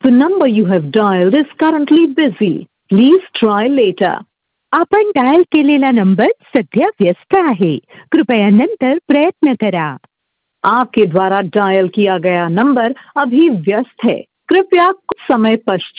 The number you have dialed is currently busy. Please try later. आपण dial केलेला number सध्या व्यस्त आहे. कृपया नंतर प्रयत्न करा. आपके द्वारा डायल किया गया नंबर अभी व्यस्त है. कृपया कुछ समय पश्चात